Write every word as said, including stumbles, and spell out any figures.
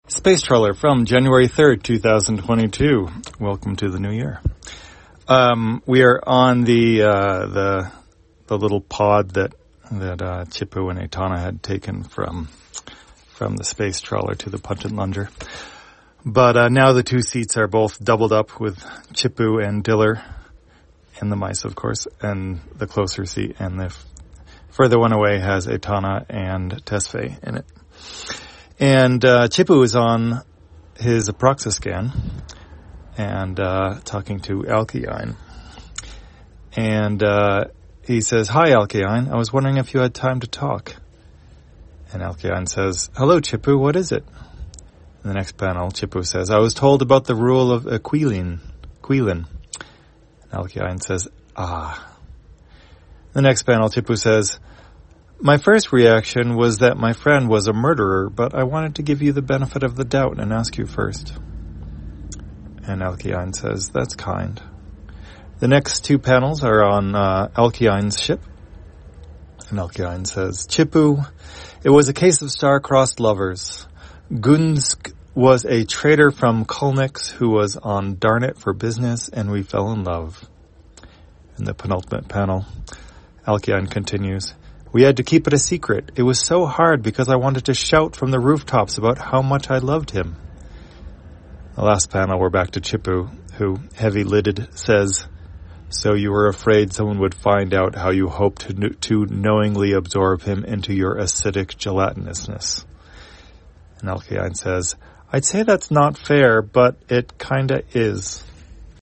Space Trawler from January third, twenty twenty-two. Welcome to the new year. Um, we are on the, uh, the, the little pod that, that, uh, Chippu and Etana had taken from, from the Space Trawler to the Punch and Lunger. But, uh, now the two seats are both doubled up with Chippu and Diller and the mice, of course, and the closer seat, and the f- further one away has Etana and Tesfaye in it. And, uh, Chippu is on his Aproxascan and, uh, talking to Alkeine. And, uh, he says, "Hi, Alkeine. I was wondering if you had time to talk." And Alkeine says, "Hello, Chippu. What is it?" In the next panel, Chippu says, "I was told about the rule of Aquilin." Aquilin. And Alkeine says, "Ah." The next panel, Chippu says, "My first reaction was that my friend was a murderer, but I wanted to give you the benefit of the doubt and ask you first." And Alkeine says, "That's kind." The next two panels are on uh, Alkeine's ship. And Alkeine says, "Chippu, it was a case of star-crossed lovers. Gunsk was a trader from Kulnix who was on Darnet for business, and we fell in love." In the penultimate panel, Alkeine continues, "We had to keep it a secret. It was so hard because I wanted to shout from the rooftops about how much I loved him." The last panel, we're back to Chippu, who, heavy-lidded, says, "So you were afraid someone would find out how you hoped to, to knowingly absorb him into your acidic gelatinousness." And Alkeine says, "I'd say that's not fair, but it kinda is."